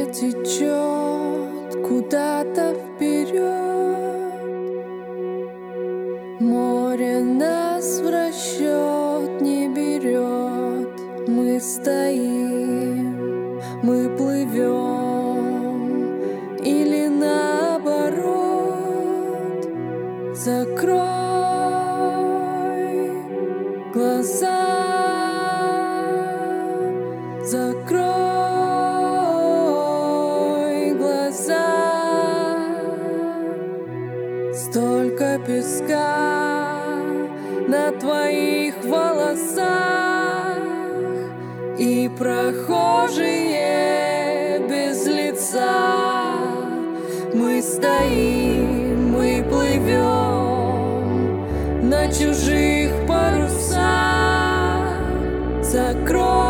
течет куда-то вперед. Море нас в расчет не берет. Мы стоим, мы плывем, или наоборот. Закрой глаза, закрой глаза. Столько песка на твоих волосах, и прохожие без лица. Мы стоим, мы плывем на чужих парусах. Закрой